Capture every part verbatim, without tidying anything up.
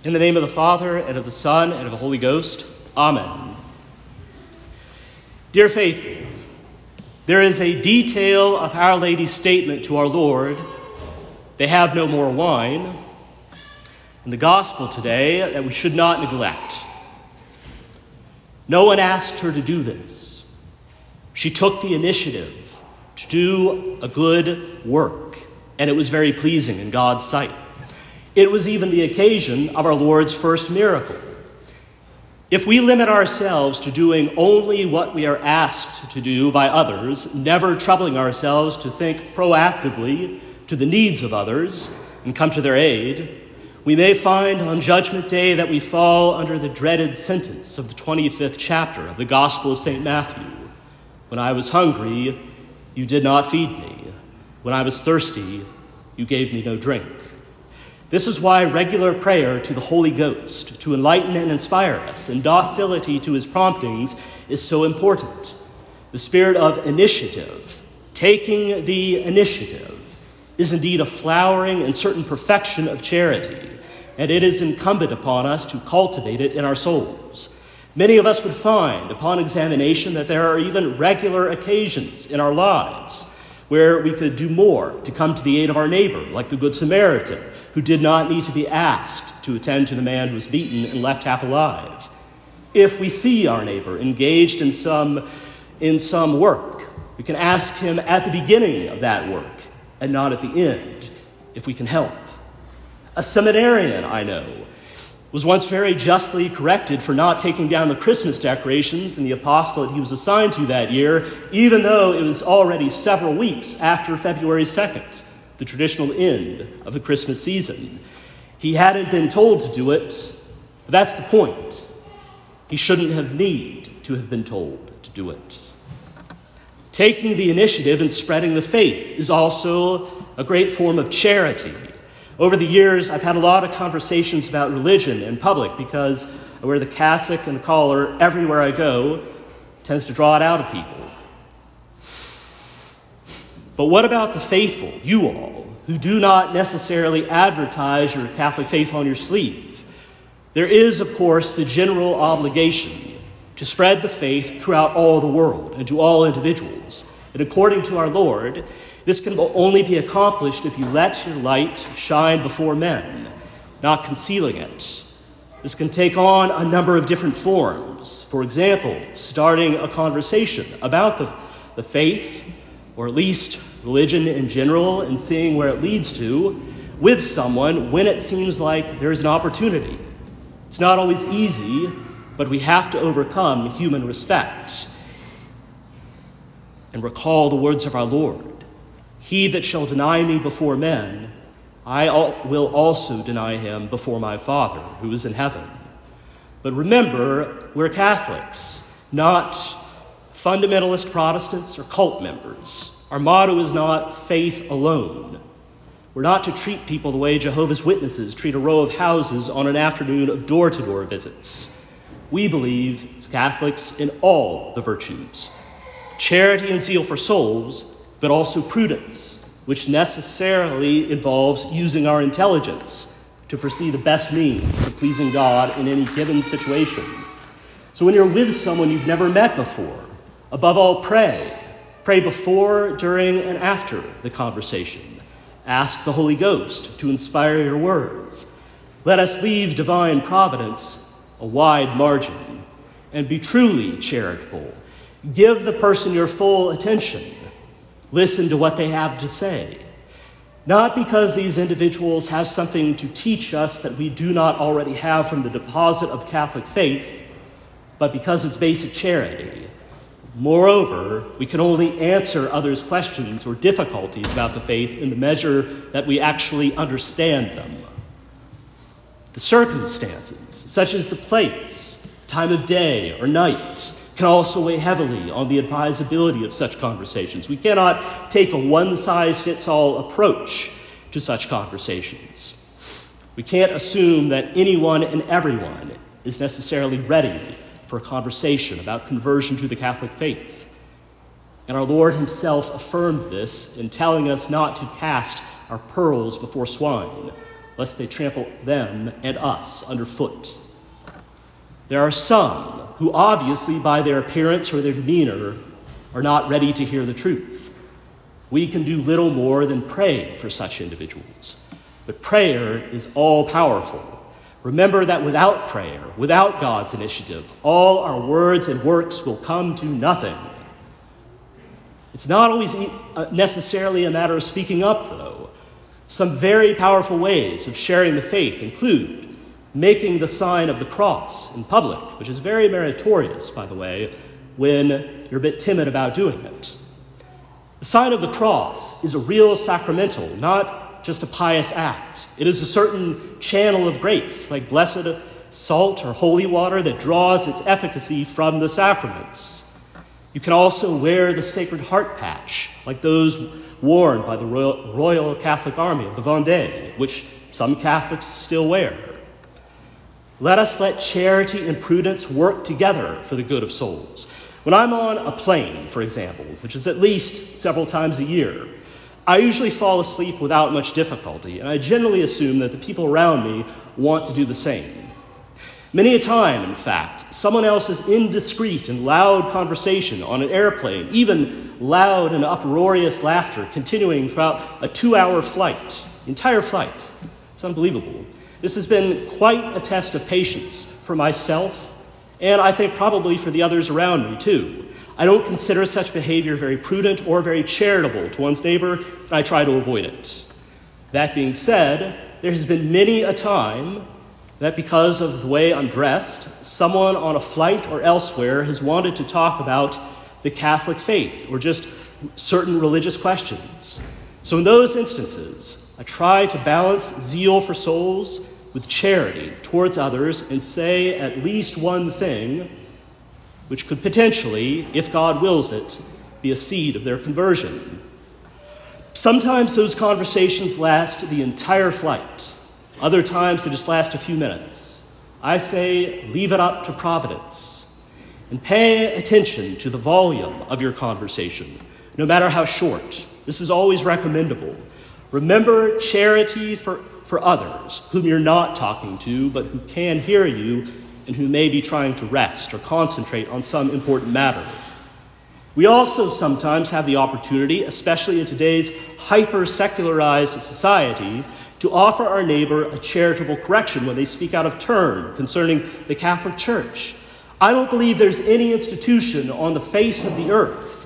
In the name of the Father, and of the Son, and of the Holy Ghost. Amen. Dear faithful, there is a detail of Our Lady's statement to our Lord, "They have no more wine," in the gospel today that we should not neglect. No one asked her to do this. She took the initiative to do a good work, and it was very pleasing in God's sight. It was even the occasion of our Lord's first miracle. If we limit ourselves to doing only what we are asked to do by others, never troubling ourselves to think proactively to the needs of others and come to their aid, we may find on Judgment Day that we fall under the dreaded sentence of the twenty-fifth chapter of the Gospel of Saint Matthew. When I was hungry, you did not feed me. When I was thirsty, you gave me no drink. This is why regular prayer to the Holy Ghost, to enlighten and inspire us, and docility to his promptings is so important. The spirit of initiative, taking the initiative, is indeed a flowering and certain perfection of charity, and it is incumbent upon us to cultivate it in our souls. Many of us would find, upon examination, that there are even regular occasions in our lives where we could do more to come to the aid of our neighbor, like the Good Samaritan, who did not need to be asked to attend to the man who was beaten and left half alive. If we see our neighbor engaged in some, in some work, we can ask him at the beginning of that work and not at the end, if we can help. A seminarian I know was once very justly corrected for not taking down the Christmas decorations in the apostolate he was assigned to that year, even though it was already several weeks after February second, the traditional end of the Christmas season. He hadn't been told to do it, but that's the point. He shouldn't have need to have been told to do it. Taking the initiative and spreading the faith is also a great form of charity. Over the years, I've had a lot of conversations about religion in public because I wear the cassock and the collar everywhere I go. It tends to draw it out of people. But what about the faithful, you all, who do not necessarily advertise your Catholic faith on your sleeve? There is, of course, the general obligation to spread the faith throughout all the world and to all individuals. And according to our Lord, this can only be accomplished if you let your light shine before men, not concealing it. This can take on a number of different forms. For example, starting a conversation about the, the faith, or at least religion in general, and seeing where it leads to, with someone when it seems like there is an opportunity. It's not always easy, but we have to overcome human respect and recall the words of our Lord. He that shall deny me before men, I will also deny him before my Father who is in heaven. But remember, we're Catholics, not fundamentalist Protestants or cult members. Our motto is not faith alone. We're not to treat people the way Jehovah's Witnesses treat a row of houses on an afternoon of door-to-door visits. We believe, as Catholics, in all the virtues, charity and zeal for souls, but also prudence, which necessarily involves using our intelligence to foresee the best means of pleasing God in any given situation. So when you're with someone you've never met before, above all, pray. Pray before, during, and after the conversation. Ask the Holy Ghost to inspire your words. Let us leave divine providence a wide margin and be truly charitable. Give the person your full attention. Listen to what they have to say. Not because these individuals have something to teach us that we do not already have from the deposit of Catholic faith, but because it's basic charity. Moreover, we can only answer others' questions or difficulties about the faith in the measure that we actually understand them. The circumstances, such as the place, time of day or night, can also weigh heavily on the advisability of such conversations. We cannot take a one-size-fits-all approach to such conversations. We can't assume that anyone and everyone is necessarily ready for a conversation about conversion to the Catholic faith. And our Lord himself affirmed this in telling us not to cast our pearls before swine, lest they trample them and us underfoot. There are some who obviously by their appearance or their demeanor are not ready to hear the truth. We can do little more than pray for such individuals. But prayer is all-powerful. Remember that without prayer, without God's initiative, all our words and works will come to nothing. It's not always necessarily a matter of speaking up, though. Some very powerful ways of sharing the faith include making the sign of the cross in public, which is very meritorious, by the way, when you're a bit timid about doing it. The sign of the cross is a real sacramental, not just a pious act. It is a certain channel of grace, like blessed salt or holy water, that draws its efficacy from the sacraments. You can also wear the Sacred Heart patch, like those worn by the Royal, Royal Catholic Army of the Vendée, which some Catholics still wear. Let us let charity and prudence work together for the good of souls. When I'm on a plane, for example, which is at least several times a year, I usually fall asleep without much difficulty, and I generally assume that the people around me want to do the same. Many a time, in fact, someone else's indiscreet and loud conversation on an airplane, even loud and uproarious laughter continuing throughout a two-hour flight, entire flight. It's unbelievable. This has been quite a test of patience for myself, and I think probably for the others around me, too. I don't consider such behavior very prudent or very charitable to one's neighbor, and I try to avoid it. That being said, there has been many a time that because of the way I'm dressed, someone on a flight or elsewhere has wanted to talk about the Catholic faith or just certain religious questions. So in those instances, I try to balance zeal for souls with charity towards others and say at least one thing which could potentially, if God wills it, be a seed of their conversion. Sometimes those conversations last the entire flight. Other times they just last a few minutes. I say, leave it up to Providence. And pay attention to the volume of your conversation, no matter how short. This is always recommendable. Remember charity for, for others whom you're not talking to, but who can hear you and who may be trying to rest or concentrate on some important matter. We also sometimes have the opportunity, especially in today's hyper-secularized society, to offer our neighbor a charitable correction when they speak out of turn concerning the Catholic Church. I don't believe there's any institution on the face of the earth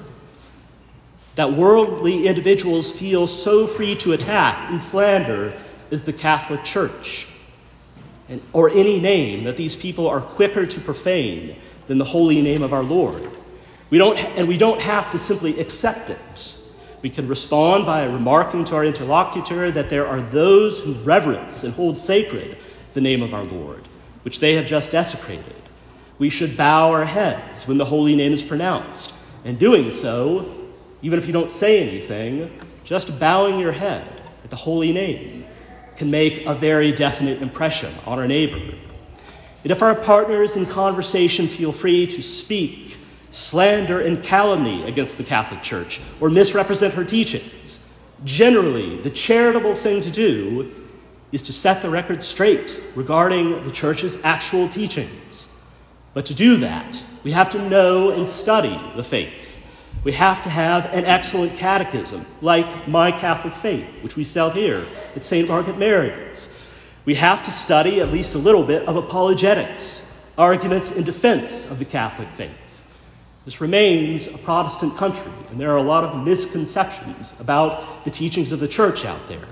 that worldly individuals feel so free to attack and slander as the Catholic Church, and, or any name that these people are quicker to profane than the holy name of our Lord. We don't, and we don't have to simply accept it. We can respond by remarking to our interlocutor that there are those who reverence and hold sacred the name of our Lord, which they have just desecrated. We should bow our heads when the holy name is pronounced. And doing so, even if you don't say anything, just bowing your head at the holy name can make a very definite impression on our neighbor. And if our partners in conversation feel free to speak slander and calumny against the Catholic Church or misrepresent her teachings, generally the charitable thing to do is to set the record straight regarding the Church's actual teachings. But to do that, we have to know and study the faith. We have to have an excellent catechism, like My Catholic Faith, which we sell here at Saint Margaret Mary's. We have to study at least a little bit of apologetics, arguments in defense of the Catholic faith. This remains a Protestant country, and there are a lot of misconceptions about the teachings of the Church out there.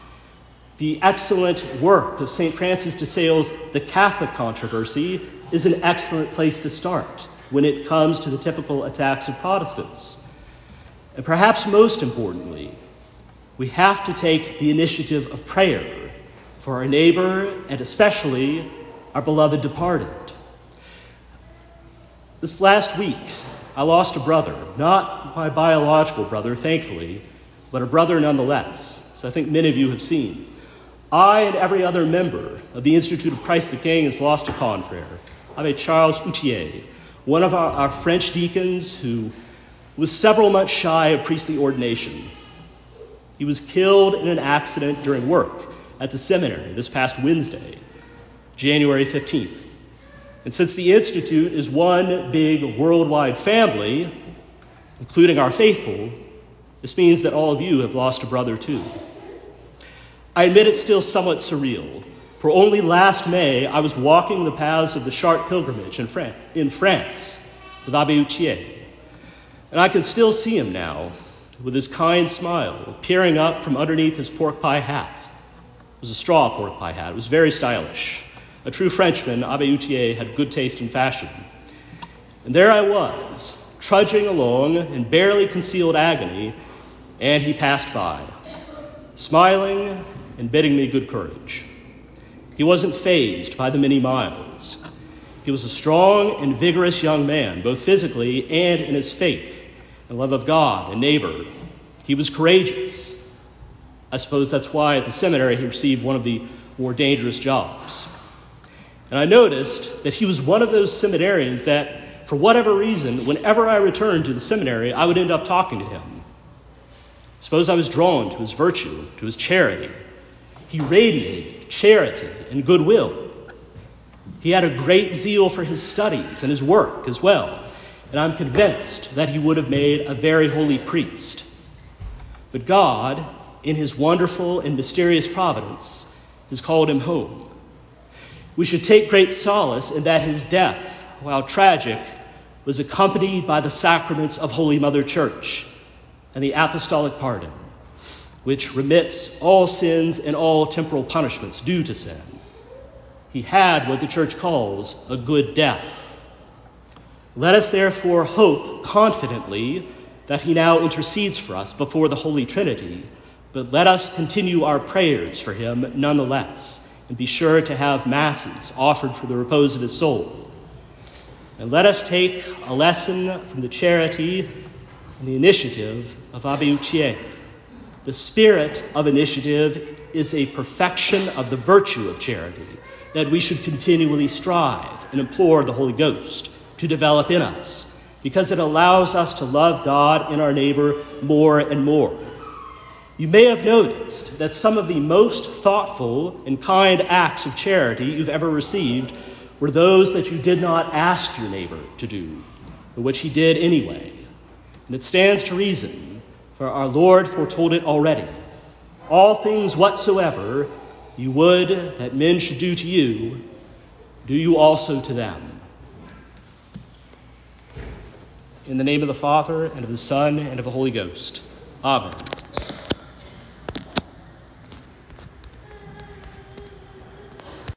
The excellent work of Saint Francis de Sales' The Catholic Controversy is an excellent place to start when it comes to the typical attacks of Protestants. And perhaps most importantly, we have to take the initiative of prayer for our neighbor and especially our beloved departed. This last week, I lost a brother, not my biological brother, thankfully, but a brother nonetheless, as I think many of you have seen. I and every other member of the Institute of Christ the King has lost a confrere, Abbé Charles Outier, one of our, our French deacons who was several months shy of priestly ordination. He was killed in an accident during work at the seminary this past Wednesday, January fifteenth. And since the Institute is one big worldwide family, including our faithful, this means that all of you have lost a brother too. I admit it's still somewhat surreal, for only last May I was walking the paths of the Chartres pilgrimage in, Fran- in France with Abbé Outhier, and I can still see him now with his kind smile peering up from underneath his pork pie hat. It was a straw pork pie hat. It was very stylish. A true Frenchman, Abbé Outhier had good taste in fashion. And there I was, trudging along in barely concealed agony, and he passed by, smiling and bidding me good courage. He wasn't fazed by the many miles. He was a strong and vigorous young man, both physically and in his faith and love of God and neighbor. He was courageous. I suppose that's why at the seminary he received one of the more dangerous jobs. And I noticed that he was one of those seminarians that, for whatever reason, whenever I returned to the seminary, I would end up talking to him. Suppose I was drawn to his virtue, to his charity. He radiated charity and goodwill. He had a great zeal for his studies and his work as well, and I'm convinced that he would have made a very holy priest. But God, in his wonderful and mysterious providence, has called him home. We should take great solace in that his death, while tragic, was accompanied by the sacraments of Holy Mother Church and the apostolic pardon, which remits all sins and all temporal punishments due to sin. He had what the Church calls a good death. Let us therefore hope confidently that he now intercedes for us before the Holy Trinity, but let us continue our prayers for him nonetheless, and be sure to have masses offered for the repose of his soul. And let us take a lesson from the charity and the initiative of Abbé Outhier. The spirit of initiative is a perfection of the virtue of charity that we should continually strive and implore the Holy Ghost to develop in us, because it allows us to love God and our neighbor more and more. You may have noticed that some of the most thoughtful and kind acts of charity you've ever received were those that you did not ask your neighbor to do, but which he did anyway. And it stands to reason, for our Lord foretold it already. All things whatsoever you would that men should do to you, do you also to them. In the name of the Father, and of the Son, and of the Holy Ghost. Amen.